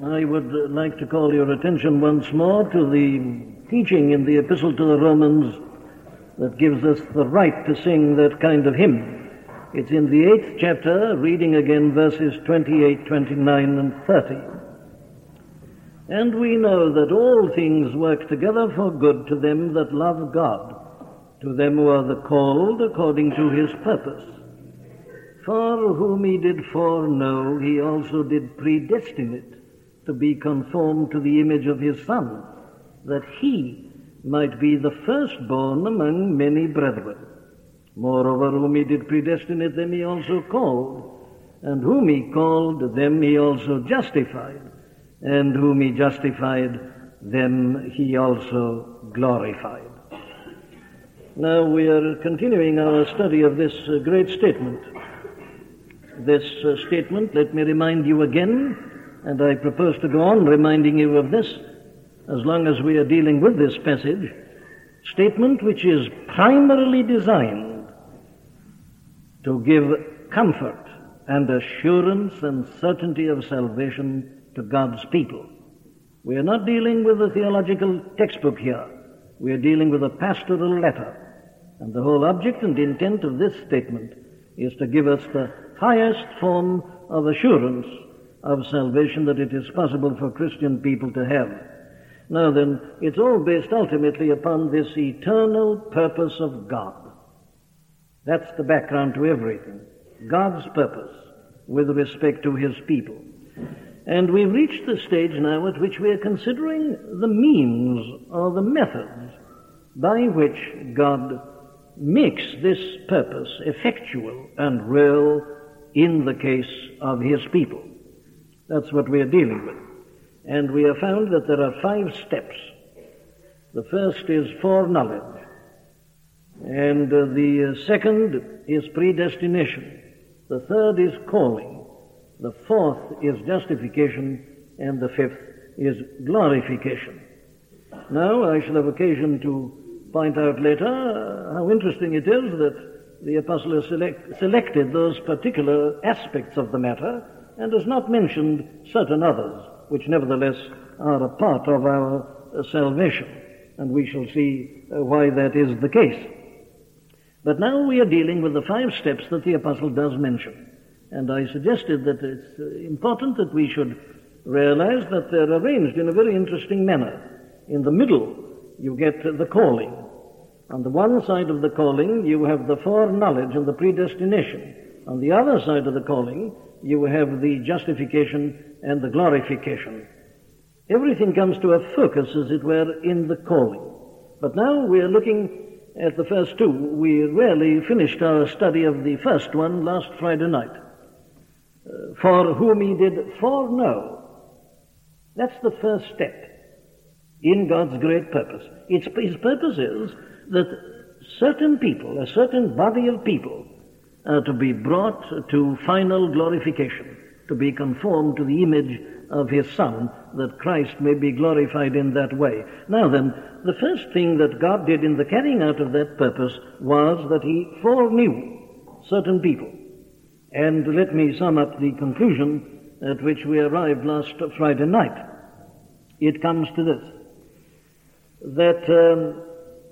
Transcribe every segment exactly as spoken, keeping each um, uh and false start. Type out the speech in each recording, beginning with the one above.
I would like to call your attention once more to the teaching in the Epistle to the Romans that gives us the right to sing that kind of hymn. It's in the eighth chapter, reading again verses twenty-eight, twenty-nine, and thirty. And we know that all things work together for good to them that love God, to them who are the called according to his purpose. For whom he did foreknow, he also did predestinate to be conformed to the image of his Son, that he might be the firstborn among many brethren. Moreover, whom he did predestinate, them he also called, and whom he called, them he also justified, and whom he justified, them he also glorified. Now we are continuing our study of this uh, great statement. This uh, statement, let me remind you again, and I propose to go on reminding you of this as long as we are dealing with this passage, statement which is primarily designed to give comfort and assurance and certainty of salvation to God's people. We are not dealing with a theological textbook here. We are dealing with a pastoral letter. And the whole object and intent of this statement is to give us the highest form of assurance of salvation that it is possible for Christian people to have. Now then, it's all based ultimately upon this eternal purpose of God. That's the background to everything. God's purpose with respect to his people. And we've reached the stage now at which we are considering the means or the methods by which God makes this purpose effectual and real in the case of his people. That's what we are dealing with. And we have found that there are five steps. The first is foreknowledge. And uh, the uh, second is predestination. The third is calling. The fourth is justification. And the fifth is glorification. Now, I shall have occasion to point out later uh, how interesting it is that the apostle has select, selected those particular aspects of the matter and has not mentioned certain others, which nevertheless are a part of our uh, salvation. And we shall see uh, why that is the case. But now we are dealing with the five steps that the apostle does mention. And I suggested that it's uh, important that we should realize that they're arranged in a very interesting manner. In the middle, you get uh, the calling. On the one side of the calling, you have the foreknowledge and the predestination. On the other side of the calling, you have the justification and the glorification. Everything comes to a focus, as it were, in the calling. But now we are looking at the first two. We rarely finished our study of the first one last Friday night. Uh, for whom he did foreknow. That's the first step in God's great purpose. It's, his purpose is that certain people, a certain body of people, are to be brought to final glorification, to be conformed to the image of his Son, that Christ may be glorified in that way. Now then, the first thing that God did in the carrying out of that purpose was that he foreknew certain people. And let me sum up the conclusion at which we arrived last Friday night. It comes to this, that um,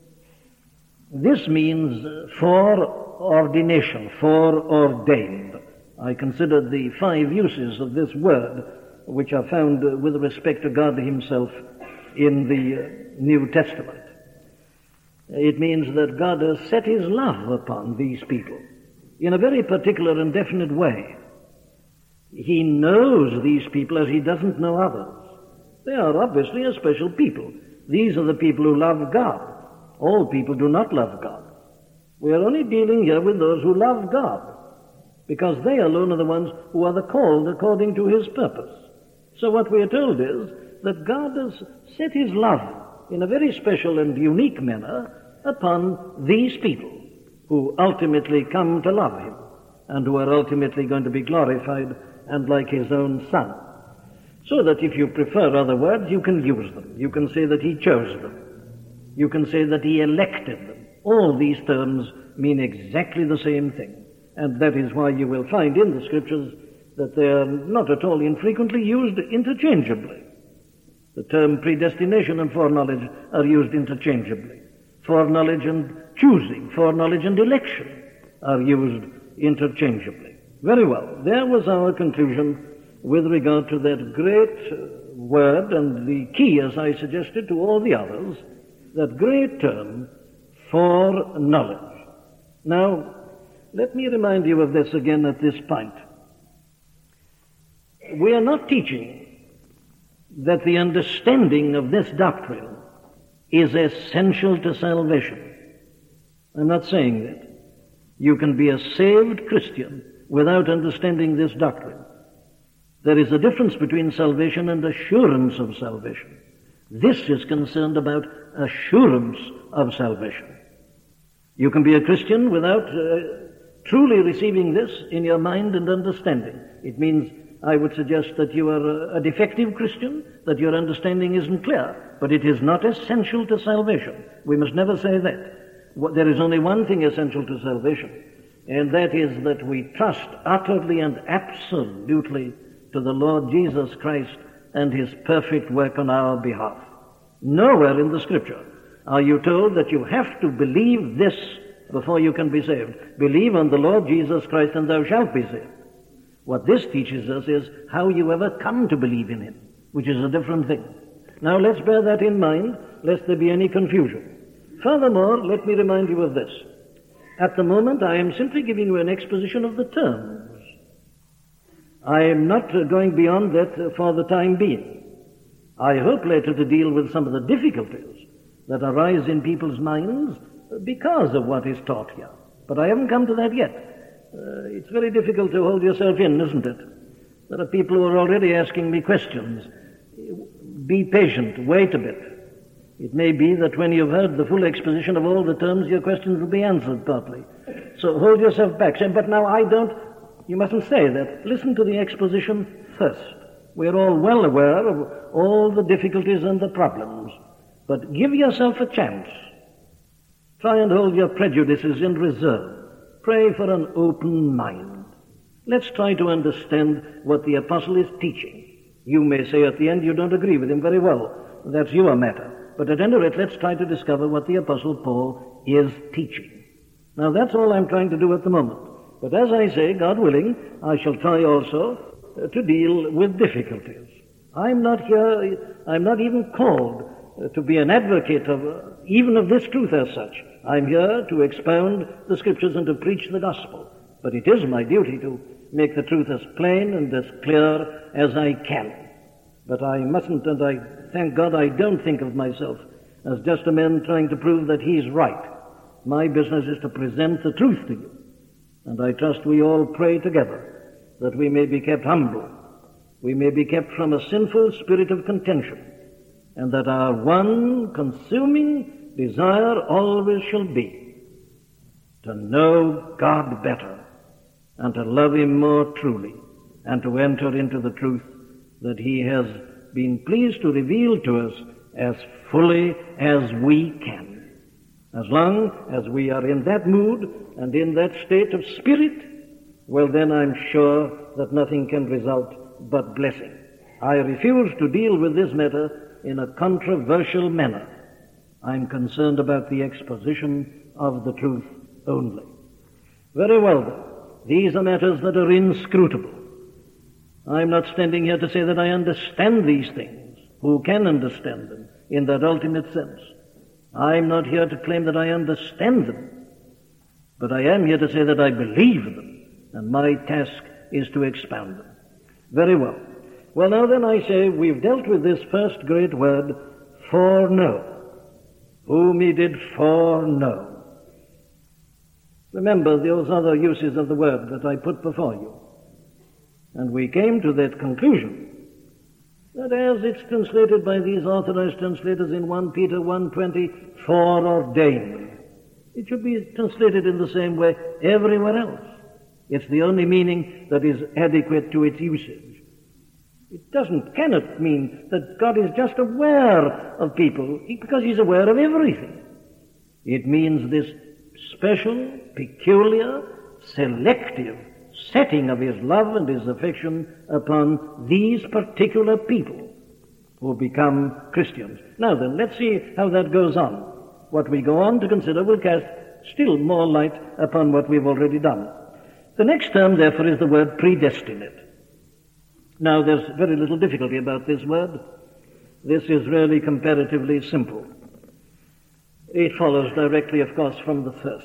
this means foreordination, foreordained. I considered the five uses of this word, which are found uh, with respect to God himself in the uh, New Testament. It means that God has set his love upon these people in a very particular and definite way. He knows these people as he doesn't know others. They are obviously a special people. These are the people who love God. All people do not love God. We are only dealing here with those who love God, because they alone are the ones who are the called according to his purpose. So what we are told is that God has set his love in a very special and unique manner upon these people who ultimately come to love him and who are ultimately going to be glorified and like his own Son. So that if you prefer other words, you can use them. You can say that he chose them. You can say that he elected them. All these terms mean exactly the same thing. And that is why you will find in the Scriptures that they are not at all infrequently used interchangeably. The term predestination and foreknowledge are used interchangeably. Foreknowledge and choosing, foreknowledge and election are used interchangeably. Very well. There was our conclusion with regard to that great word and the key, as I suggested to all the others, that great term, foreknowledge. Now, let me remind you of this again at this point. We are not teaching that the understanding of this doctrine is essential to salvation. I'm not saying that. You can be a saved Christian without understanding this doctrine. There is a difference between salvation and assurance of salvation. This is concerned about assurance of salvation. You can be a Christian without uh, truly receiving this in your mind and understanding. It means, I would suggest, that you are a, a defective Christian, that your understanding isn't clear, but it is not essential to salvation. We must never say that. There is only one thing essential to salvation, and that is that we trust utterly and absolutely to the Lord Jesus Christ and His perfect work on our behalf. Nowhere in the Scripture are you told that you have to believe this before you can be saved. Believe on the Lord Jesus Christ and thou shalt be saved. What this teaches us is how you ever come to believe in Him, which is a different thing. Now let's bear that in mind, lest there be any confusion. Furthermore, let me remind you of this. At the moment, I am simply giving you an exposition of the terms. I am not uh, going beyond that uh, for the time being. I hope later to deal with some of the difficulties that arise in people's minds because of what is taught here. But I haven't come to that yet. Uh, it's very difficult to hold yourself in, isn't it? There are people who are already asking me questions. Be patient, wait a bit. It may be that when you've heard the full exposition of all the terms, your questions will be answered partly. So hold yourself back. Say, but now I don't, you mustn't say that. Listen to the exposition first. We're all well aware of all the difficulties and the problems. But give yourself a chance. Try and hold your prejudices in reserve. Pray for an open mind. Let's try to understand what the apostle is teaching. You may say at the end you don't agree with him. Very well. That's your matter. But at any rate, let's try to discover what the Apostle Paul is teaching. Now, that's all I'm trying to do at the moment. But as I say, God willing, I shall try also uh, to deal with difficulties. I'm not here, I'm not even called uh, to be an advocate of uh, even of this truth as such. I'm here to expound the Scriptures and to preach the gospel. But it is my duty to make the truth as plain and as clear as I can. But I mustn't, and I thank God I don't think of myself as just a man trying to prove that he's right. My business is to present the truth to you. And I trust we all pray together that we may be kept humble, we may be kept from a sinful spirit of contention, and that our one consuming desire always shall be to know God better and to love Him more truly and to enter into the truth that He has been pleased to reveal to us as fully as we can. As long as we are in that mood and in that state of spirit, well then I'm sure that nothing can result but blessing. I refuse to deal with this matter in a controversial manner. I'm concerned about the exposition of the truth only. Very well then. These are matters that are inscrutable. I'm not standing here to say that I understand these things. Who can understand them in that ultimate sense? I'm not here to claim that I understand them, but I am here to say that I believe them, and my task is to expound them. Very well. Well, now then I say we've dealt with this first great word, foreknow. Whom He did foreknow. Remember those other uses of the word that I put before you. And we came to that conclusion that as it's translated by these authorized translators in First Peter one twenty, foreordained, it should be translated in the same way everywhere else. It's the only meaning that is adequate to its usage. It doesn't, cannot mean that God is just aware of people because He's aware of everything. It means this special, peculiar, selective setting of his love and his affection upon these particular people who become Christians. Now then, let's see how that goes on. What we go on to consider will cast still more light upon what we've already done. The next term, therefore, is the word predestinate. Now, there's very little difficulty about this word. This is really comparatively simple. It follows directly, of course, from the first.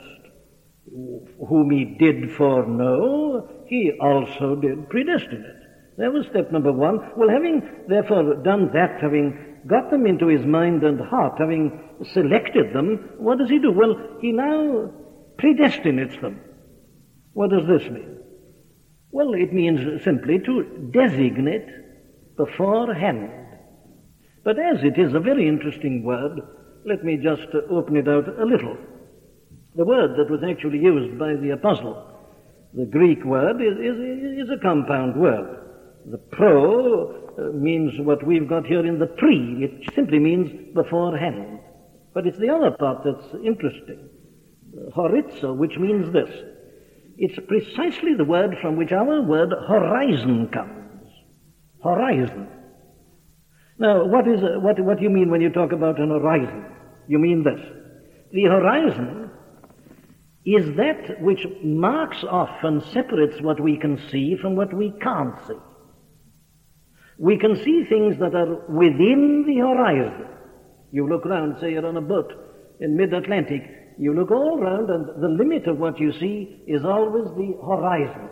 Whom he did foreknow, he also did predestinate. That was step number one. Well, having therefore done that, having got them into his mind and heart, having selected them, what does he do? Well, he now predestinates them. What does this mean? Well, it means simply to designate beforehand. But as it is a very interesting word, let me just open it out a little. The word that was actually used by the apostle, the Greek word, is, is, is a compound word. The pro uh, means what we've got here in the pre. It simply means beforehand. But it's the other part that's interesting. Horizo, which means this. It's precisely the word from which our word horizon comes. Horizon. Now, what is uh, what what do you mean when you talk about an horizon? You mean this. The horizon is that which marks off and separates what we can see from what we can't see. We can see things that are within the horizon. You look round, say you're on a boat in mid-Atlantic, you look all round and the limit of what you see is always the horizon.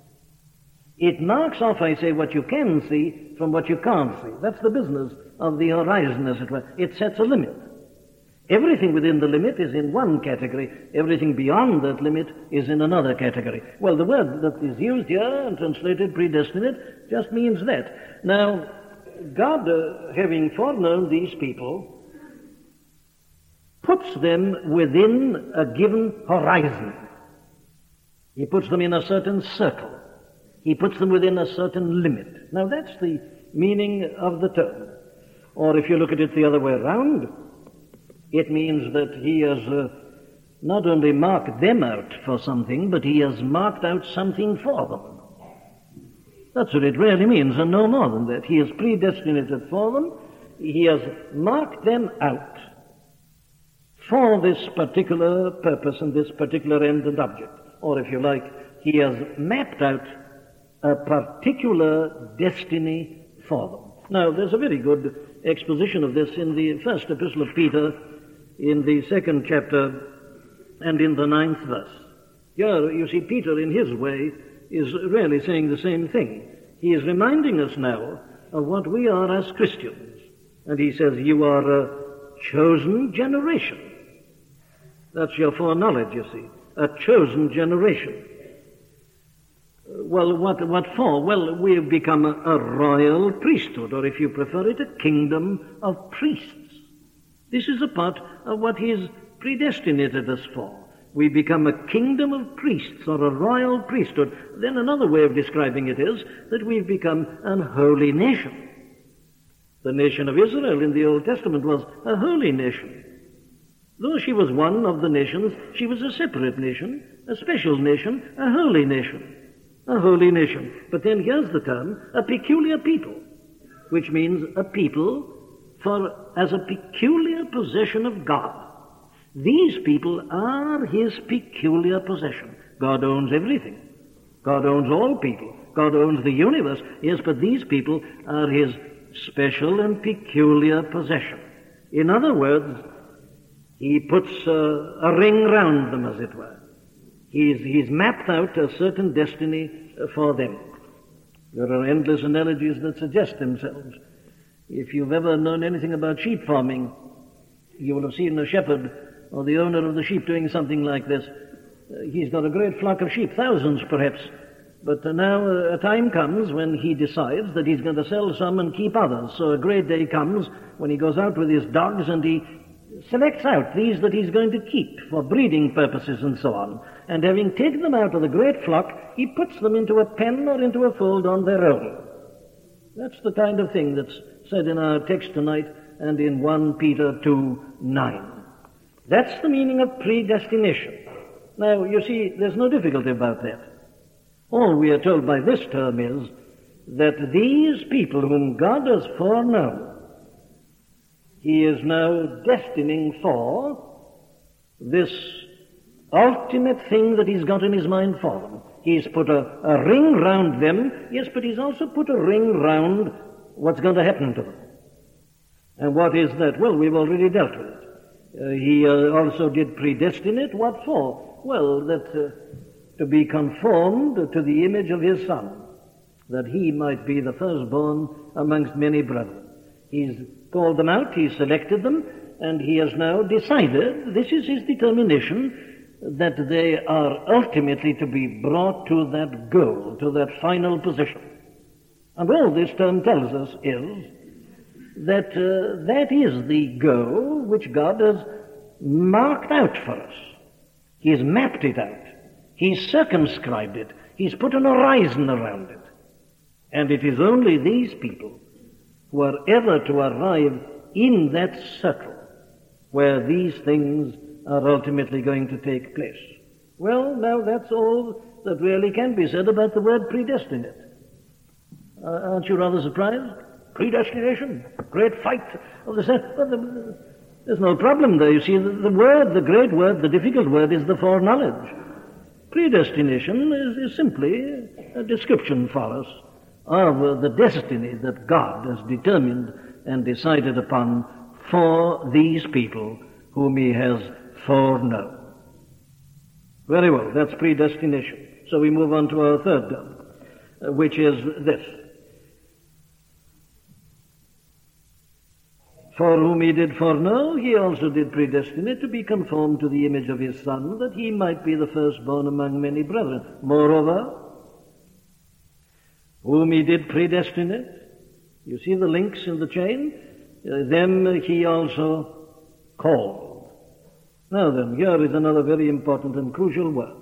It marks off, I say, what you can see from what you can't see. That's the business of the horizon, as it were. It sets a limit. Everything within the limit is in one category. Everything beyond that limit is in another category. Well, the word that is used here and translated predestinate just means that. Now, God, uh, having foreknown these people, puts them within a given horizon. He puts them in a certain circle. He puts them within a certain limit. Now, that's the meaning of the term. Or if you look at it the other way around, it means that he has uh, not only marked them out for something, but he has marked out something for them. That's what it really means, and no more than that. He has predestinated for them. He has marked them out for this particular purpose and this particular end and object. Or if you like, he has mapped out a particular destiny for them. Now, there's a very good exposition of this in the first epistle of Peter, in the second chapter and in the ninth verse. Here, you see, Peter, in his way, is really saying the same thing. He is reminding us now of what we are as Christians. And he says, you are a chosen generation. That's your foreknowledge, you see. A chosen generation. Well, what, what for? Well, we have become a, a royal priesthood, or if you prefer it, a kingdom of priests. This is a part of what he has predestinated us for. We become a kingdom of priests, or a royal priesthood. Then another way of describing it is that we've become an holy nation. The nation of Israel in the Old Testament was a holy nation. Though she was one of the nations, she was a separate nation, a special nation, a holy nation. A holy nation. But then here's the term, a peculiar people, which means a people for as a peculiar possession of God. These people are his peculiar possession. God owns everything. God owns all people. God owns the universe. Yes, but these people are his special and peculiar possession. In other words, he puts a, a ring round them, as it were. He's, he's mapped out a certain destiny for them. There are endless analogies that suggest themselves. If you've ever known anything about sheep farming, you will have seen a shepherd or the owner of the sheep doing something like this. Uh, he's got a great flock of sheep, thousands perhaps, but uh, now uh, a time comes when he decides that he's going to sell some and keep others. So a great day comes when he goes out with his dogs and he selects out these that he's going to keep for breeding purposes and so on. And having taken them out of the great flock, he puts them into a pen or into a fold on their own. That's the kind of thing that's said in our text tonight and in First Peter two nine. That's the meaning of predestination. Now, you see, there's no difficulty about that. All we are told by this term is that these people whom God has foreknown, he is now destining for this ultimate thing that he's got in his mind for them. He's put a, a ring round them, yes, but he's also put a ring round what's going to happen to them. And what is that? Well, we've already dealt with it. Uh, he uh, also did predestinate. What for? Well, that uh, to be conformed to the image of his Son, that he might be the firstborn amongst many brethren. He's called them out, he's selected them, and he has now decided, this is his determination, that they are ultimately to be brought to that goal, to that final position. And all this term tells us is that uh, that is the goal which God has marked out for us. He's mapped it out. He's circumscribed it. He's put an horizon around it. And it is only these people who are ever to arrive in that circle where these things are ultimately going to take place. Well, now that's all that really can be said about the word predestinate. Uh, aren't you rather surprised? Predestination, great fight of the set. Well, the, there's no problem there. You see, the, the word, the great word, the difficult word is the foreknowledge. Predestination is, is simply a description for us of uh, the destiny that God has determined and decided upon for these people whom he has foreknown. Very well, that's predestination. So we move on to our third term, uh, which is this. For whom he did foreknow, he also did predestinate to be conformed to the image of his Son, that he might be the firstborn among many brethren. Moreover, whom he did predestinate, you see the links in the chain? Uh, them he also called. Now then, here is another very important and crucial word.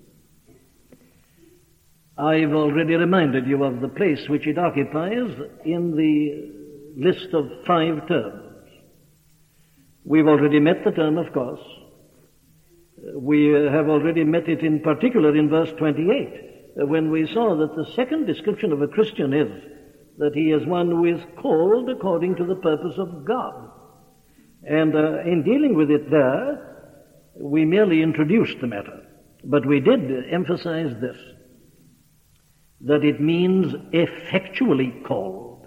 I've already reminded you of the place which it occupies in the list of five terms. We've already met the term, of course. We have already met it in particular in verse twenty-eight, when we saw that the second description of a Christian is that he is one who is called according to the purpose of God. And uh, in dealing with it there, we merely introduced the matter, but we did emphasize this, that it means effectually called.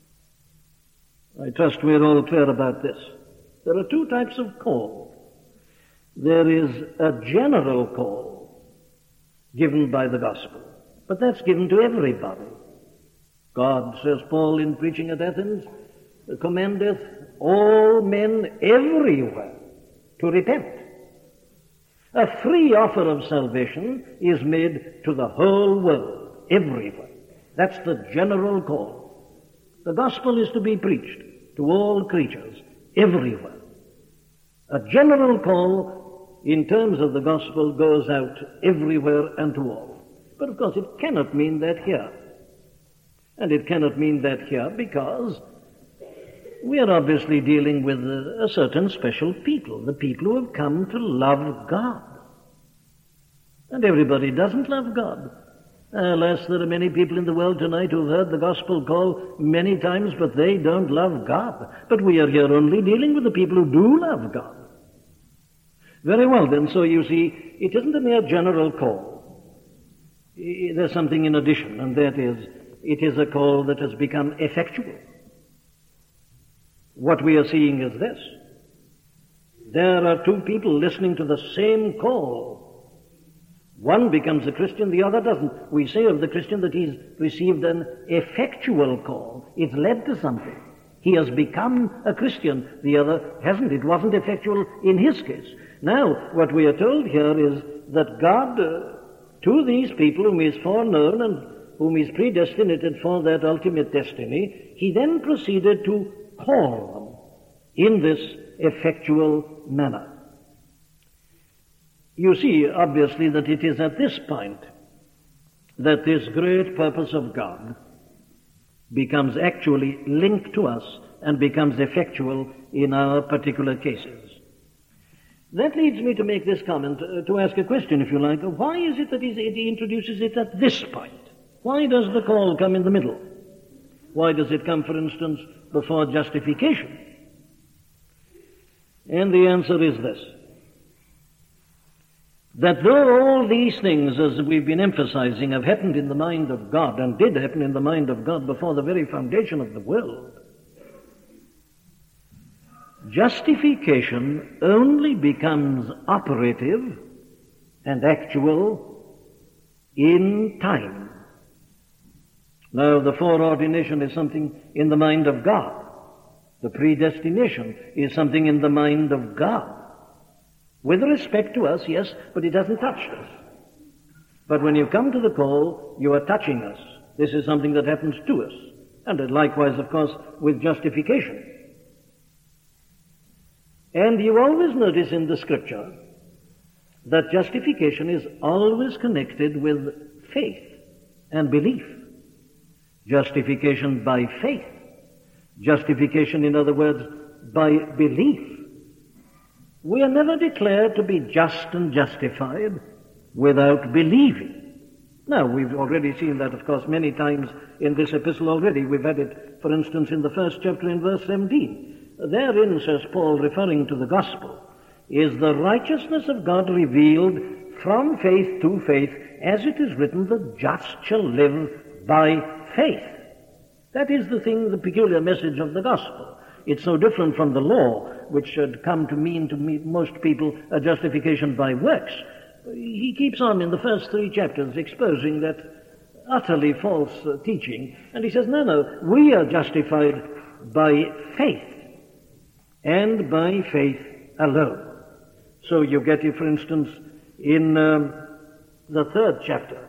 I trust we're all clear about this. There are two types of call. There is a general call given by the gospel, but that's given to everybody. God, says Paul in preaching at Athens, commendeth all men everywhere to repent. A free offer of salvation is made to the whole world, everywhere. That's the general call. The gospel is to be preached to all creatures, everywhere. A general call in terms of the gospel goes out everywhere and to all. But of course it cannot mean that here. And it cannot mean that here because we are obviously dealing with a, a certain special people, the people who have come to love God. And everybody doesn't love God. Alas, there are many people in the world tonight who have heard the gospel call many times, but they don't love God. But we are here only dealing with the people who do love God. Very well then, so you see, it isn't a mere general call. There's something in addition, and that is, it is a call that has become effectual. What we are seeing is this. There are two people listening to the same call. One becomes a Christian, the other doesn't. We say of the Christian that he's received an effectual call. It's led to something. He has become a Christian. The other hasn't. It wasn't effectual in his case. Now, what we are told here is that God, uh, to these people whom he has foreknown and whom he has predestinated for that ultimate destiny, he then proceeded to call them in this effectual manner. You see, obviously, that it is at this point that this great purpose of God becomes actually linked to us and becomes effectual in our particular cases. That leads me to make this comment, uh, to ask a question, if you like. Why is it that he introduces it at this point? Why does the call come in the middle? Why does it come, for instance, before justification? And the answer is this: that though all these things, as we've been emphasizing, have happened in the mind of God, and did happen in the mind of God before the very foundation of the world, justification only becomes operative and actual in time. Now, the foreordination is something in the mind of God. The predestination is something in the mind of God. With respect to us, yes, but it hasn't touched us. But when you come to the call, you are touching us. This is something that happens to us. And likewise, of course, with justification. And you always notice in the Scripture that justification is always connected with faith and belief. Justification by faith. Justification, in other words, by belief. We are never declared to be just and justified without believing. Now, we've already seen that, of course, many times in this epistle already. We've had it, for instance, in the first chapter in verse seventeen. Therein, says Paul, referring to the gospel, is the righteousness of God revealed from faith to faith, as it is written, the just shall live by faith. That is the thing, the peculiar message of the gospel. It's so different from the law, which should come to mean to me, most people a justification by works. He keeps on in the first three chapters exposing that utterly false uh, teaching. And he says, no, no, we are justified by faith, and by faith alone. So you get it, for instance, in um, the third chapter.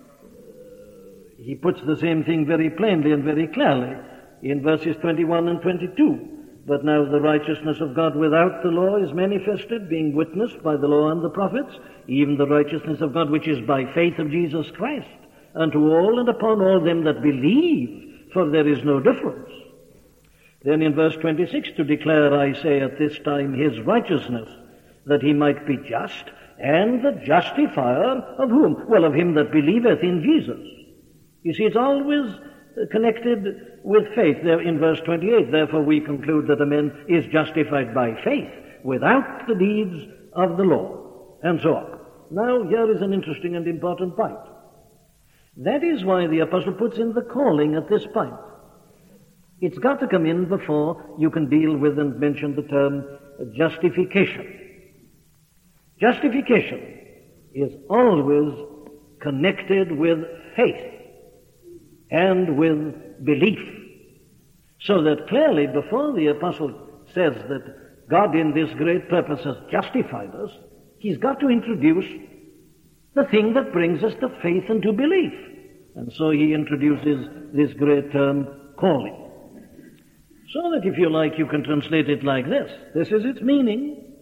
He puts the same thing very plainly and very clearly in verses twenty-one and twenty-two. But now the righteousness of God without the law is manifested, being witnessed by the law and the prophets, even the righteousness of God which is by faith of Jesus Christ, unto all and upon all them that believe, for there is no difference. Then in verse twenty-six, to declare, I say, at this time his righteousness, that he might be just, and the justifier of whom? Well, of him that believeth in Jesus. You see, it's always connected with faith. There in verse twenty-eight, therefore we conclude that a man is justified by faith, without the deeds of the law, and so on. Now, here is an interesting and important point. That is why the apostle puts in the calling at this point. It's got to come in before you can deal with and mention the term justification. Justification is always connected with faith and with belief. So that clearly before the apostle says that God in this great purpose has justified us, he's got to introduce the thing that brings us to faith and to belief. And so he introduces this great term, calling. So that, if you like, you can translate it like this. This is its meaning.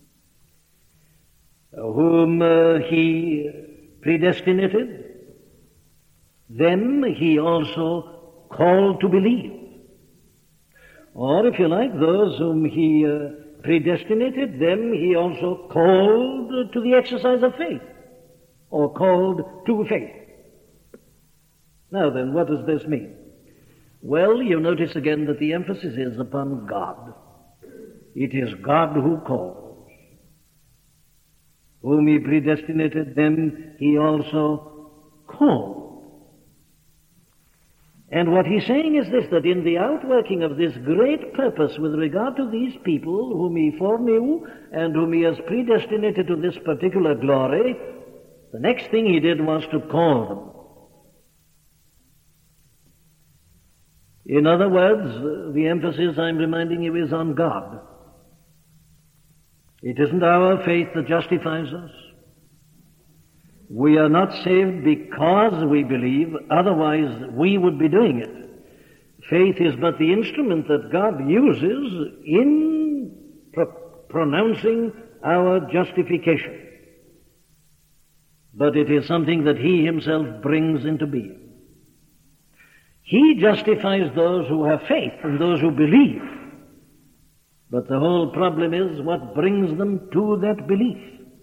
Whom uh, he predestinated, them he also called to believe. Or, if you like, those whom he uh, predestinated, them he also called to the exercise of faith, or called to faith. Now then, what does this mean? Well, you notice again that the emphasis is upon God. It is God who calls. Whom he predestinated, them he also called. And what he's saying is this, that in the outworking of this great purpose with regard to these people whom he foreknew and whom he has predestinated to this particular glory, the next thing he did was to call them. In other words, the emphasis, I'm reminding you, is on God. It isn't our faith that justifies us. We are not saved because we believe, otherwise we would be doing it. Faith is but the instrument that God uses in pro- pronouncing our justification. But it is something that he himself brings into being. He justifies those who have faith and those who believe. But the whole problem is what brings them to that belief.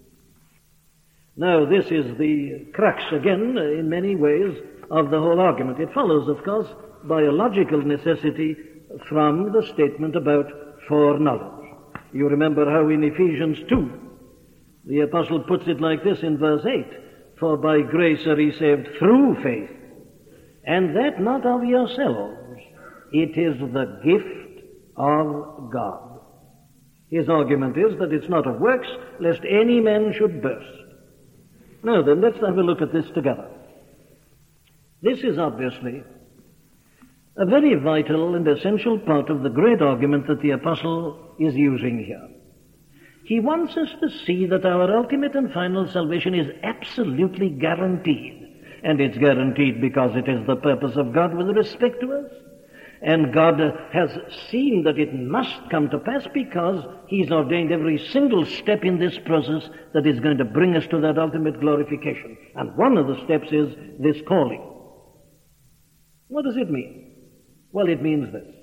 Now, this is the crux, again, in many ways, of the whole argument. It follows, of course, by a logical necessity from the statement about foreknowledge. You remember how in Ephesians two, the apostle puts it like this in verse eight, "For by grace are ye saved through faith, and that not of yourselves, it is the gift of God." His argument is that it's not of works, lest any man should boast. Now then, let's have a look at this together. This is obviously a very vital and essential part of the great argument that the apostle is using here. He wants us to see that our ultimate and final salvation is absolutely guaranteed. And it's guaranteed because it is the purpose of God with respect to us. And God has seen that it must come to pass because He's ordained every single step in this process that is going to bring us to that ultimate glorification. And one of the steps is this calling. What does it mean? Well, it means this: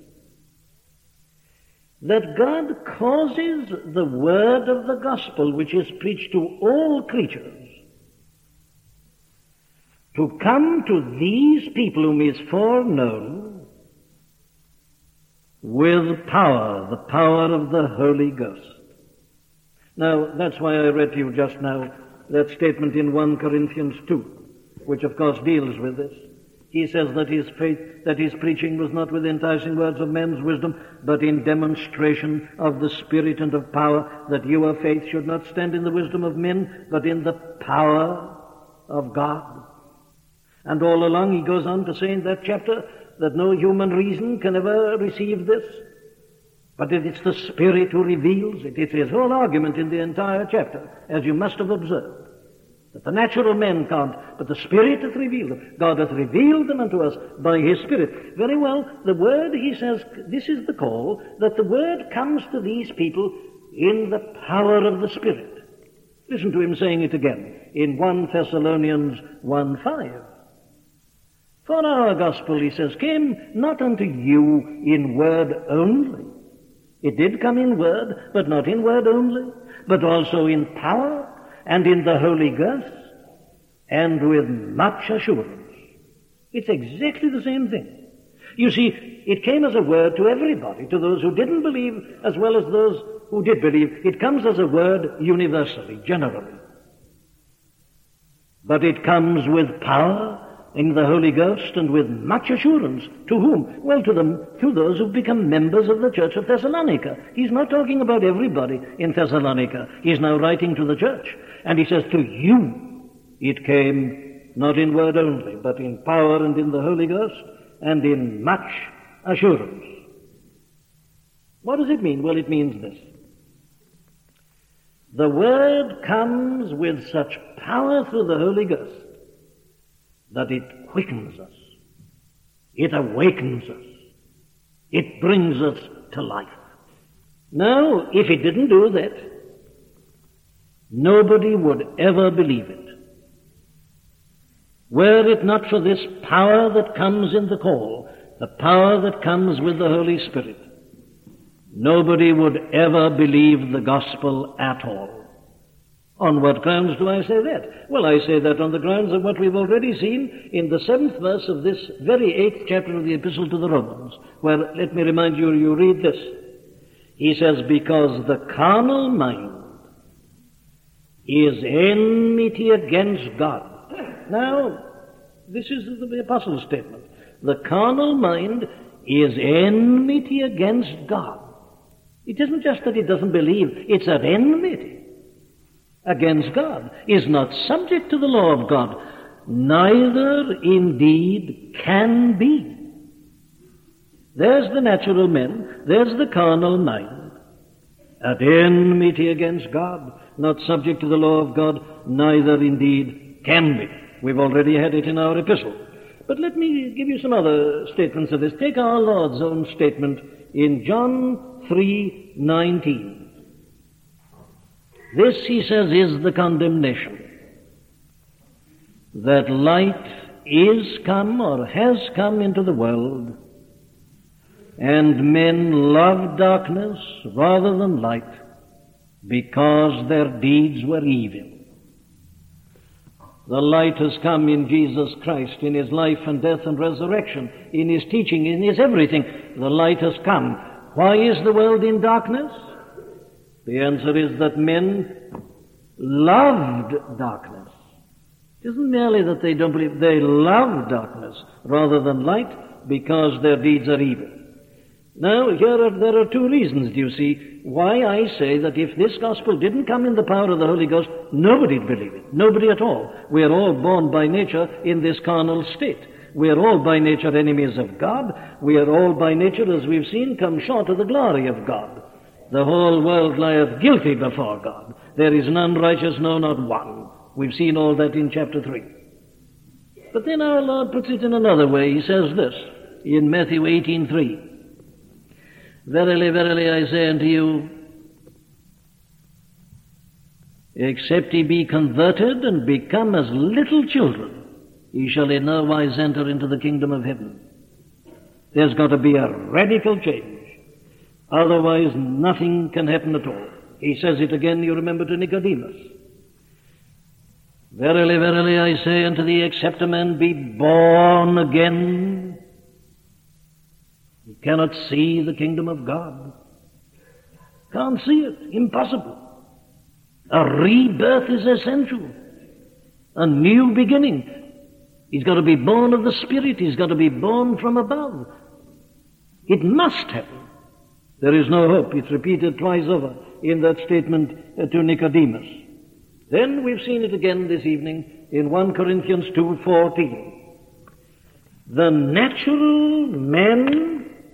that God causes the word of the gospel, which is preached to all creatures, to come to these people whom He has foreknown with power, the power of the Holy Ghost. Now, that's why I read to you just now that statement in First Corinthians two, which of course deals with this. He says that his faith, that his preaching was not with enticing words of men's wisdom, but in demonstration of the Spirit and of power, that your faith should not stand in the wisdom of men, but in the power of God. And all along he goes on to say in that chapter that no human reason can ever receive this, but it is the Spirit who reveals it. It's his whole argument in the entire chapter, as you must have observed, that the natural men can't, but the Spirit hath revealed them. God hath revealed them unto us by His Spirit. Very well, the Word, he says, this is the call, that the Word comes to these people in the power of the Spirit. Listen to him saying it again in First Thessalonians one five. For our gospel, he says, came not unto you in word only. It did come in word, but not in word only, but also in power and in the Holy Ghost and with much assurance. It's exactly the same thing. You see, it came as a word to everybody, to those who didn't believe as well as those who did believe. It comes as a word universally, generally. But it comes with power in the Holy Ghost and with much assurance. To whom? Well, to them, to those who've become members of the church of Thessalonica. He's not talking about everybody in Thessalonica. He's now writing to the church. And he says, to you it came not in word only, but in power and in the Holy Ghost and in much assurance. What does it mean? Well, it means this. The word comes with such power through the Holy Ghost that it quickens us, it awakens us, it brings us to life. Now, if it didn't do that, nobody would ever believe it. Were it not for this power that comes in the call, the power that comes with the Holy Spirit, nobody would ever believe the gospel at all. On what grounds do I say that? Well, I say that on the grounds of what we've already seen in the seventh verse of this very eighth chapter of the Epistle to the Romans, where, let me remind you, you read this. He says, because the carnal mind is enmity against God. Now, this is the Apostle's statement. The carnal mind is enmity against God. It isn't just that it doesn't believe, it's at enmity against God, is not subject to the law of God, neither indeed can be. There's the natural man, there's the carnal mind, at enmity against God, not subject to the law of God, neither indeed can be. We've already had it in our epistle. But let me give you some other statements of this. Take our Lord's own statement in John three nineteen. This, he says, is the condemnation, that light is come or has come into the world, And men loved darkness rather than light, because their deeds were evil. The light has come in Jesus Christ, in His life and death and resurrection, in His teaching, in His everything. The light has come. Why is the world in darkness? The answer is that men loved darkness. It isn't merely that they don't believe, they love darkness rather than light, because their deeds are evil. Now, here are, there are two reasons, do you see, why I say that if this gospel didn't come in the power of the Holy Ghost, nobody'd believe it. Nobody at all. We are all born by nature in this carnal state. We are all by nature enemies of God. We are all by nature, as we've seen, come short of the glory of God. The whole world lieth guilty before God. There is none righteous, no, not one. We've seen all that in chapter three. But then our Lord puts it in another way. He says this in Matthew eighteen three. Verily, verily, I say unto you, except ye be converted and become as little children, ye shall in no wise enter into the kingdom of heaven. There's got to be a radical change. Otherwise, nothing can happen at all. He says it again, you remember, to Nicodemus. Verily, verily, I say unto thee, except a man be born again, he cannot see the kingdom of God. Can't see it. Impossible. A rebirth is essential. A new beginning. He's got to be born of the Spirit. He's got to be born from above. It must happen. There is no hope. It's repeated twice over in that statement to Nicodemus. Then we've seen it again this evening in First Corinthians two fourteen. The natural man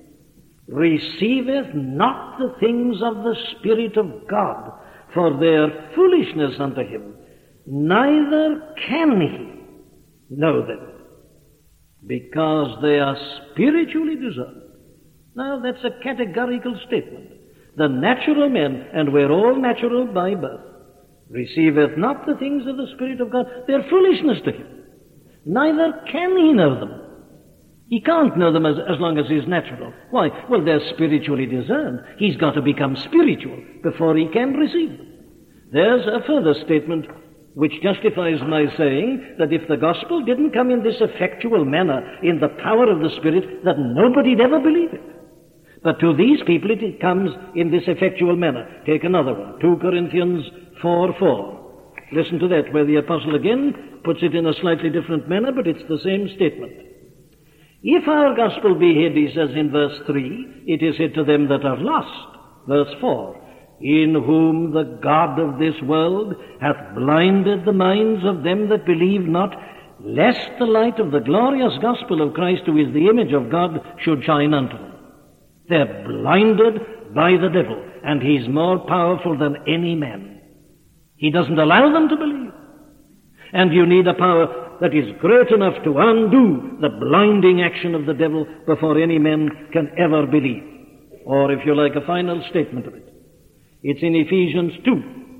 receiveth not the things of the Spirit of God, for they are foolishness unto him, neither can he know them, because they are spiritually discerned. Now that's a categorical statement. The natural man, and we're all natural by birth, receiveth not the things of the Spirit of God. They're foolishness to him. Neither can he know them. He can't know them as, as long as he's natural. Why? Well, they're spiritually discerned. He's got to become spiritual before he can receive them. There's a further statement which justifies my saying that if the gospel didn't come in this effectual manner, in the power of the Spirit, that nobody'd ever believe it. But to these people it comes in this effectual manner. Take another one, Second Corinthians four four. Listen to that, where the apostle again puts it in a slightly different manner, but it's the same statement. If our gospel be hid, he says in verse three, it is hid to them that are lost. Verse four, in whom the God of this world hath blinded the minds of them that believe not, lest the light of the glorious gospel of Christ, who is the image of God, should shine unto them. They're blinded by the devil, and he's more powerful than any man. He doesn't allow them to believe. And you need a power that is great enough to undo the blinding action of the devil before any man can ever believe. Or, if you like, a final statement of it. It's in Ephesians two,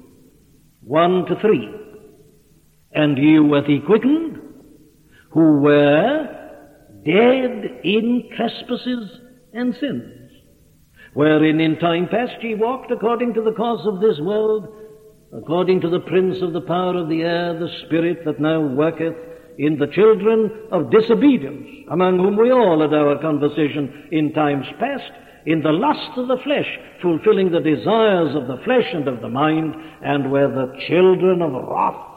one to three. And you hath he quickened, who were dead in trespasses and sins, wherein in time past ye walked according to the course of this world, according to the prince of the power of the air, the spirit that now worketh in the children of disobedience, among whom we all had our conversation in times past, in the lust of the flesh, fulfilling the desires of the flesh and of the mind, and were the children of wrath,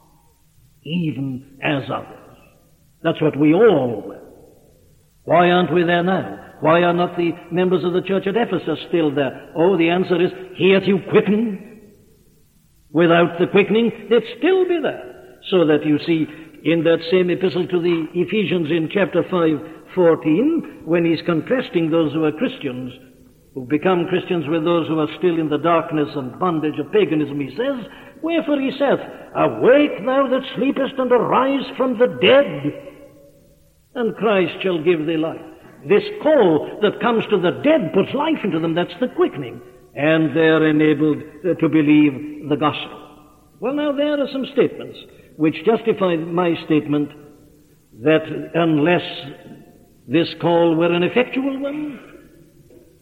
even as others. That's what we all were. Why aren't we there now? Why are not the members of the church at Ephesus still there? Oh, the answer is, he hath you quickened. Without the quickening, they'd still be there. So that you see, in that same epistle to the Ephesians in chapter five, fourteen, when he's contrasting those who are Christians, who become Christians with those who are still in the darkness and bondage of paganism, he says, wherefore he saith, awake thou that sleepest, and arise from the dead, and Christ shall give thee life. This call that comes to the dead puts life into them. That's the quickening. And they're enabled uh, to believe the gospel. Well, now, there are some statements which justify my statement that unless this call were an effectual one,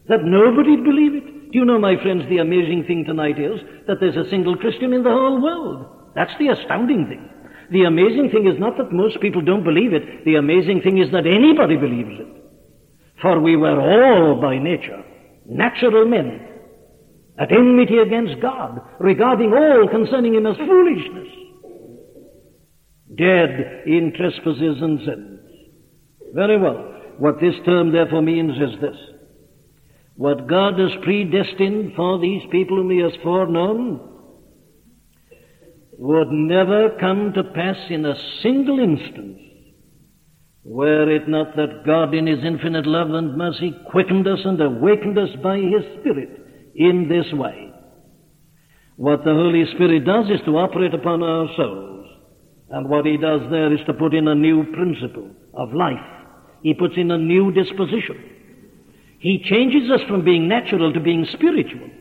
that nobody'd believe it. Do you know, my friends, the amazing thing tonight is that there's a single Christian in the whole world. That's the astounding thing. The amazing thing is not that most people don't believe it. The amazing thing is that anybody believes it. For we were all by nature natural men, at enmity against God, regarding all concerning him as foolishness, dead in trespasses and sins. Very well. What this term therefore means is this. What God has predestined for these people whom he has foreknown would never come to pass in a single instance, were it not that God in his infinite love and mercy quickened us and awakened us by his Spirit in this way. What the Holy Spirit does is to operate upon our souls, and what he does there is to put in a new principle of life. He puts in a new disposition. He changes us from being natural to being spiritual.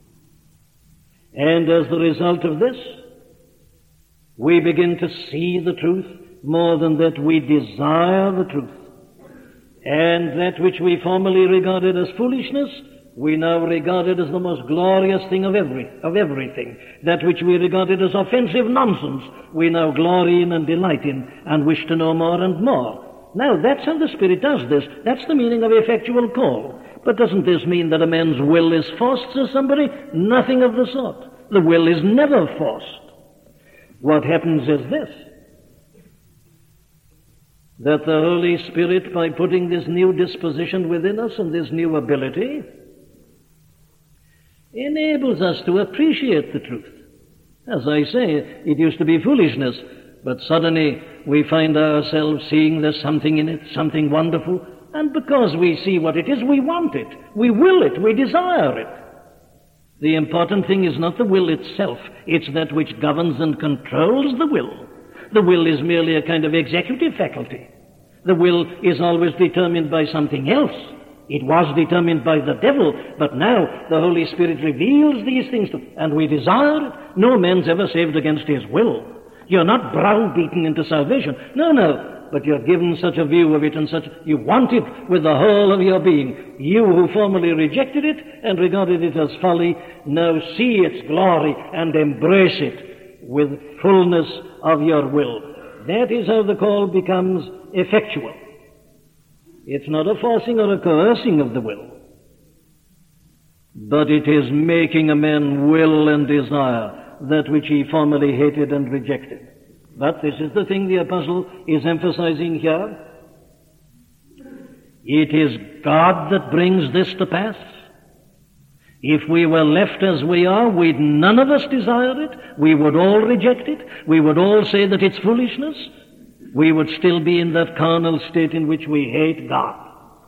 And as the result of this, we begin to see the truth more than that we desire the truth. And that which we formerly regarded as foolishness, we now regard it as the most glorious thing of every, of everything. That which we regarded as offensive nonsense, we now glory in and delight in and wish to know more and more. Now, that's how the Spirit does this. That's the meaning of effectual call. But doesn't this mean that a man's will is forced, says somebody? Nothing of the sort. The will is never forced. What happens is this, that the Holy Spirit, by putting this new disposition within us and this new ability, enables us to appreciate the truth. As I say, it used to be foolishness, but suddenly we find ourselves seeing there's something in it, something wonderful, and because we see what it is, we want it, we will it, we desire it. The important thing is not the will itself, it's that which governs and controls the will. The will is merely a kind of executive faculty. The will is always determined by something else. It was determined by the devil, but now the Holy Spirit reveals these things to us, and we desire it. No man's ever saved against his will. You're not browbeaten into salvation. No, no. But you're given such a view of it and such, you want it with the whole of your being. You who formerly rejected it and regarded it as folly, now see its glory and embrace it with fullness of your will. That is how the call becomes effectual. It's not a forcing or a coercing of the will, but it is making a man will and desire that which he formerly hated and rejected. But this is the thing the apostle is emphasizing here. It is God that brings this to pass. If we were left as we are, we'd none of us desire it. We would all reject it. We would all say that it's foolishness. We would still be in that carnal state in which we hate God.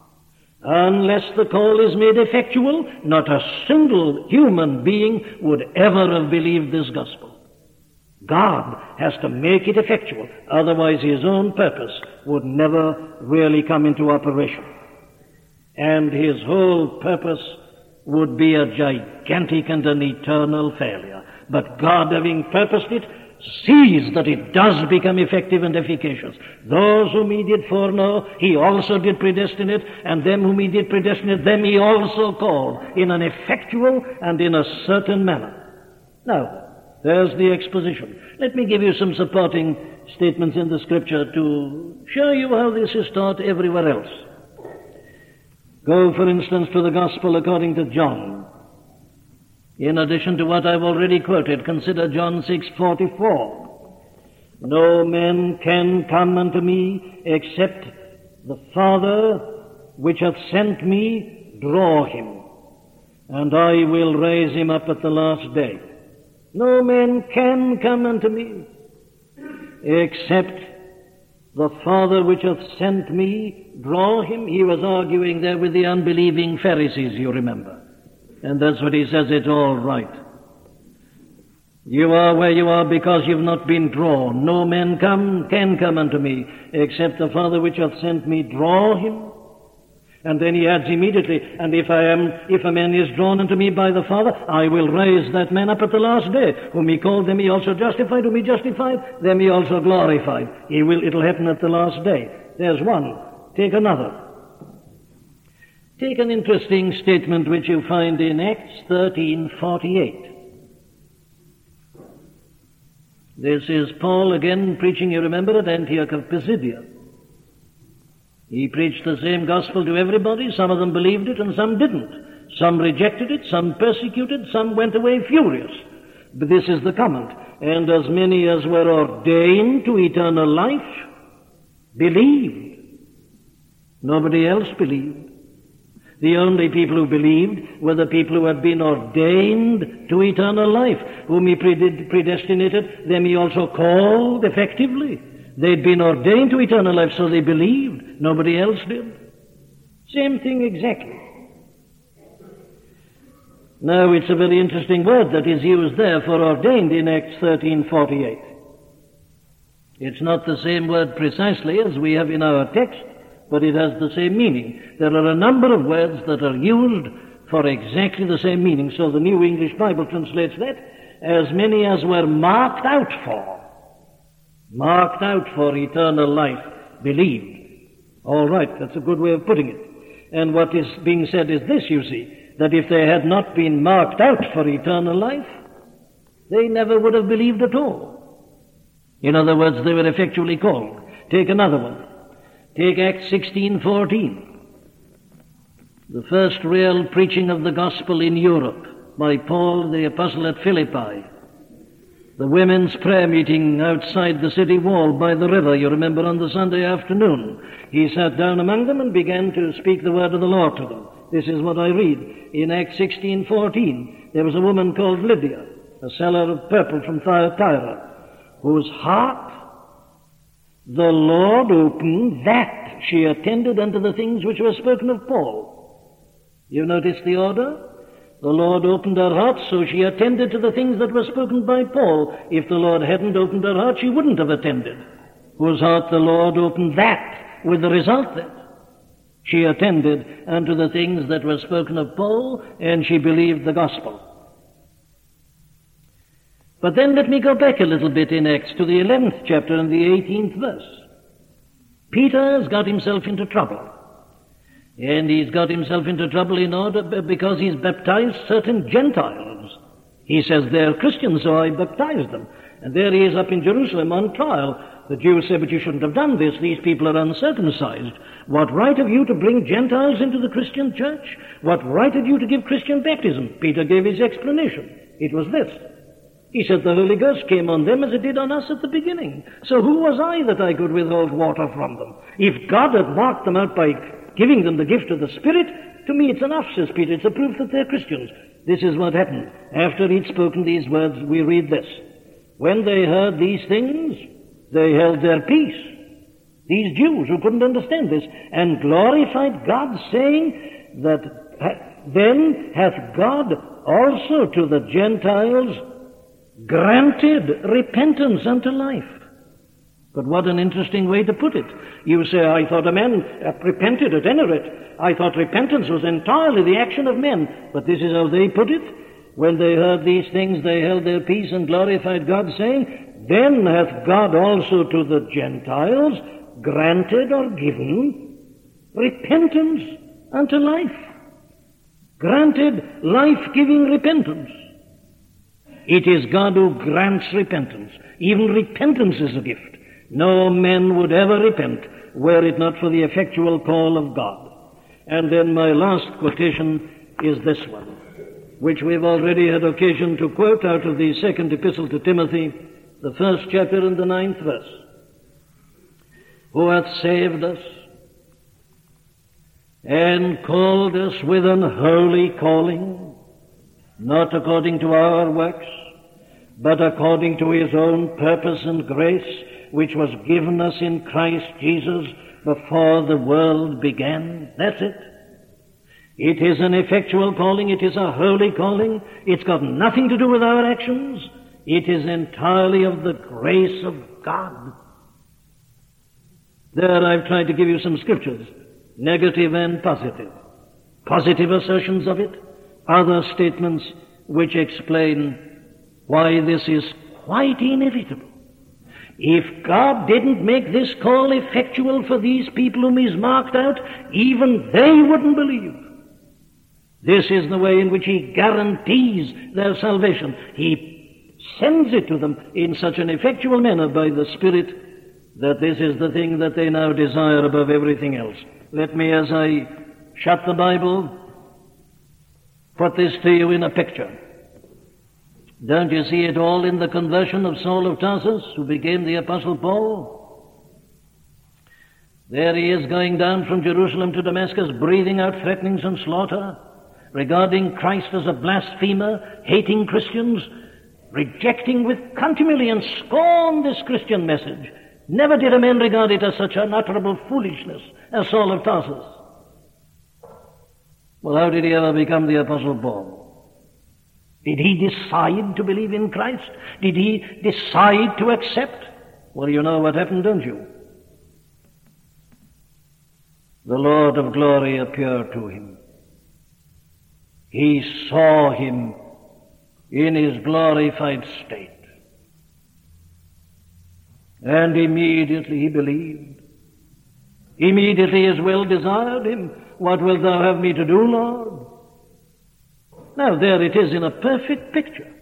Unless the call is made effectual, not a single human being would ever have believed this gospel. God has to make it effectual, otherwise his own purpose would never really come into operation. And his whole purpose would be a gigantic and an eternal failure. But God, having purposed it, sees that it does become effective and efficacious. Those whom he did foreknow, he also did predestinate, and them whom he did predestinate, them he also called in an effectual and in a certain manner. Now, there's the exposition. Let me give you some supporting statements in the Scripture to show you how this is taught everywhere else. Go, for instance, to the Gospel according to John. In addition to what I've already quoted, consider John six forty-four. No man can come unto me except the Father which hath sent me draw him, and I will raise him up at the last day. No man can come unto me except the Father which hath sent me draw him. He was arguing there with the unbelieving Pharisees, you remember. And that's what he says, it's all right. You are where you are because you've not been drawn. No man come, can come unto me except the Father which hath sent me draw him. And then he adds immediately, and if I am, if a man is drawn unto me by the Father, I will raise that man up at the last day. Whom he called, them he also justified. Whom he justified, them he also glorified. He will, it'll happen at the last day. There's one. Take another. Take an interesting statement which you find in Acts thirteen forty-eight. This is Paul again preaching, you remember, at Antioch of Pisidia. He preached the same gospel to everybody. Some of them believed it and some didn't. Some rejected it, some persecuted, some went away furious. But this is the comment. And as many as were ordained to eternal life believed. Nobody else believed. The only people who believed were the people who had been ordained to eternal life, whom he predestinated, them he also called effectively. They'd been ordained to eternal life, so they believed. Nobody else did. Same thing exactly. Now, it's a very interesting word that is used there for ordained in Acts thirteen forty-eight. It's not the same word precisely as we have in our text, but it has the same meaning. There are a number of words that are used for exactly the same meaning. So the New English Bible translates that, as many as were marked out for. Marked out for eternal life, believed. All right, that's a good way of putting it. And what is being said is this, you see, that if they had not been marked out for eternal life, they never would have believed at all. In other words, they were effectually called. Take another one. Take Acts sixteen fourteen. The first real preaching of the gospel in Europe by Paul the apostle at Philippi. The women's prayer meeting outside the city wall by the river, you remember, on the Sunday afternoon. He sat down among them and began to speak the word of the Lord to them. This is what I read in Acts sixteen fourteen. There was a woman called Lydia, a seller of purple from Thyatira, whose heart the Lord opened, that she attended unto the things which were spoken of Paul. You notice the order? The Lord opened her heart, so she attended to the things that were spoken by Paul. If the Lord hadn't opened her heart, she wouldn't have attended. Whose heart the Lord opened, that, with the result that she attended unto the things that were spoken of Paul, and she believed the gospel. But then let me go back a little bit in Acts to the eleventh chapter and the eighteenth verse. Peter has got himself into trouble. And he's got himself into trouble in order because he's baptized certain Gentiles. He says they're Christians, so I baptized them. And there he is up in Jerusalem on trial. The Jews say, but you shouldn't have done this. These people are uncircumcised. What right have you to bring Gentiles into the Christian church? What right have you to give Christian baptism? Peter gave his explanation. It was this. He said the Holy Ghost came on them as it did on us at the beginning. So who was I that I could withhold water from them? If God had marked them out by giving them the gift of the Spirit, to me it's enough, says Peter. It's a proof that they're Christians. This is what happened. After he'd spoken these words, we read this. When they heard these things, they held their peace. These Jews who couldn't understand this, and glorified God, saying that then hath God also to the Gentiles granted repentance unto life. But what an interesting way to put it. You say, I thought a man repented at any rate. I thought repentance was entirely the action of men. But this is how they put it. When they heard these things, they held their peace and glorified God, saying, then hath God also to the Gentiles granted or given repentance unto life. Granted life-giving repentance. It is God who grants repentance. Even repentance is a gift. No man would ever repent were it not for the effectual call of God. And then my last quotation is this one, which we've already had occasion to quote out of the second epistle to Timothy, the first chapter and the ninth verse. Who hath saved us and called us with an holy calling, not according to our works, but according to his own purpose and grace, which was given us in Christ Jesus before the world began. That's it. It is an effectual calling. It is a holy calling. It's got nothing to do with our actions. It is entirely of the grace of God. There I've tried to give you some scriptures, negative and positive. Positive assertions of it, other statements which explain why this is quite inevitable. If God didn't make this call effectual for these people whom he's marked out, even they wouldn't believe. This is the way in which he guarantees their salvation. He sends it to them in such an effectual manner by the Spirit that this is the thing that they now desire above everything else. Let me, as I shut the Bible, put this to you in a picture. Don't you see it all in the conversion of Saul of Tarsus, who became the Apostle Paul? There he is going down from Jerusalem to Damascus, breathing out threatenings and slaughter, regarding Christ as a blasphemer, hating Christians, rejecting with contumely and scorn this Christian message. Never did a man regard it as such unutterable foolishness as Saul of Tarsus. Well, how did he ever become the Apostle Paul? Did he decide to believe in Christ? Did he decide to accept? Well, you know what happened, don't you? The Lord of glory appeared to him. He saw him in his glorified state. And immediately he believed. Immediately his will desired him. What wilt thou have me to do, Lord? Now there it is in a perfect picture.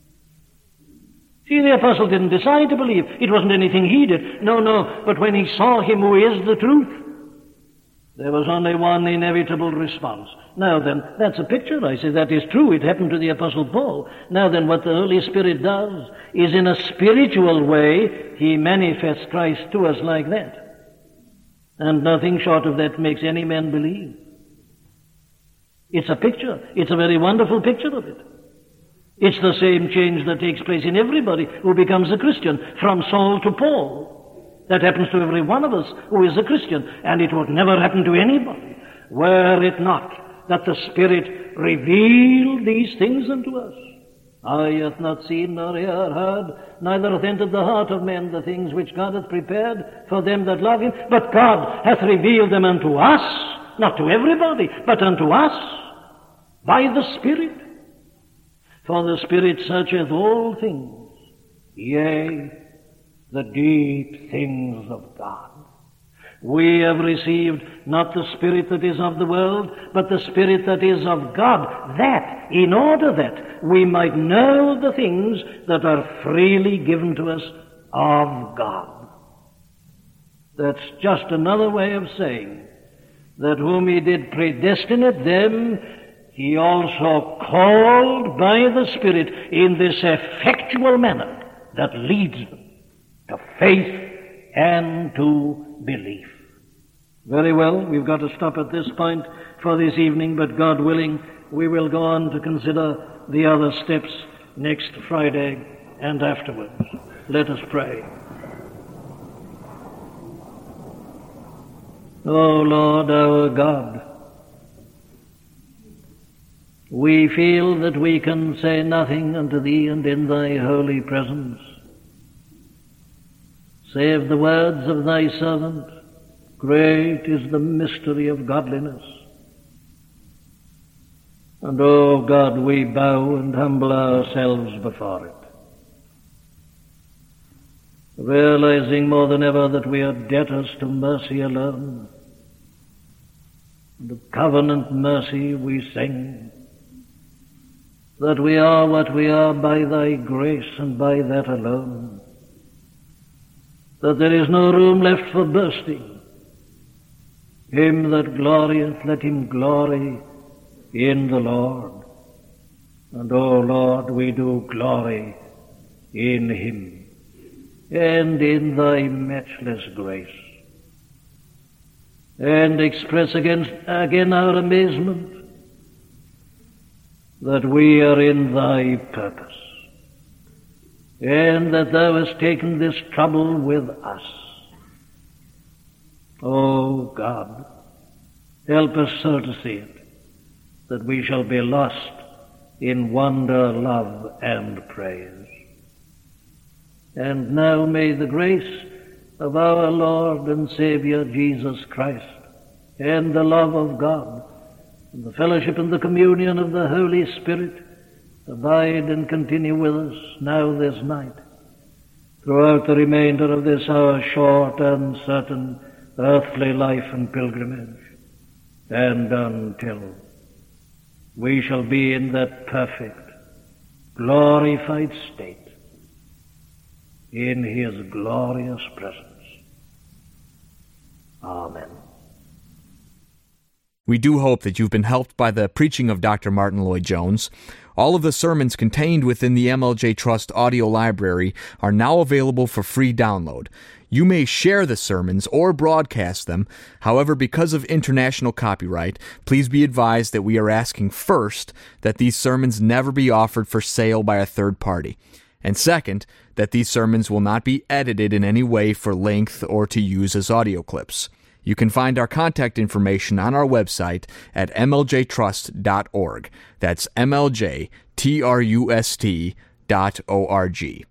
See, the apostle didn't decide to believe. It wasn't anything he did. No, no, but when he saw him who is the truth, there was only one inevitable response. Now then, that's a picture. I say that is true. It happened to the Apostle Paul. Now then, what the Holy Spirit does is in a spiritual way, he manifests Christ to us like that. And nothing short of that makes any man believe. It's a picture. It's a very wonderful picture of it. It's the same change that takes place in everybody who becomes a Christian, from Saul to Paul. That happens to every one of us who is a Christian, and it would never happen to anybody were it not that the Spirit revealed these things unto us. Eye hath not seen nor ear heard, neither hath entered the heart of man the things which God hath prepared for them that love him. But God hath revealed them unto us, not to everybody, but unto us, by the Spirit. For the Spirit searcheth all things, yea, the deep things of God. We have received not the spirit that is of the world, but the Spirit that is of God, that, in order that we might know the things that are freely given to us of God. That's just another way of saying that whom he did predestinate, them he also called by the Spirit in this effectual manner that leads them to faith and to belief. Very well, we've got to stop at this point for this evening, but God willing, we will go on to consider the other steps next Friday and afterwards. Let us pray. O Lord our God, we feel that we can say nothing unto Thee and in Thy holy presence, save the words of Thy servant, great is the mystery of godliness. And, O God, we bow and humble ourselves before it, realizing more than ever that we are debtors to mercy alone. And of covenant mercy we sing, that we are what we are by Thy grace and by that alone, that there is no room left for boasting. Him that glorieth, let him glory in the Lord. And, O Lord, we do glory in Him and in Thy matchless grace, and express against, again our amazement that we are in Thy purpose, and that Thou hast taken this trouble with us. O God, help us so to see it, that we shall be lost in wonder, love, and praise. And now may the grace of our Lord and Savior Jesus Christ, and the love of God, and the fellowship and the communion of the Holy Spirit abide and continue with us now this night, throughout the remainder of this our short and certain earthly life and pilgrimage, and until we shall be in that perfect, glorified state in his glorious presence. Amen. We do hope that you've been helped by the preaching of Doctor Martyn Lloyd-Jones. All of the sermons contained within the M L J Trust audio library are now available for free download. You may share the sermons or broadcast them. However, because of international copyright, please be advised that we are asking first that these sermons never be offered for sale by a third party. And second, that these sermons will not be edited in any way for length or to use as audio clips. You can find our contact information on our website at m l j trust dot org. That's M L J T R U S T dot O R G.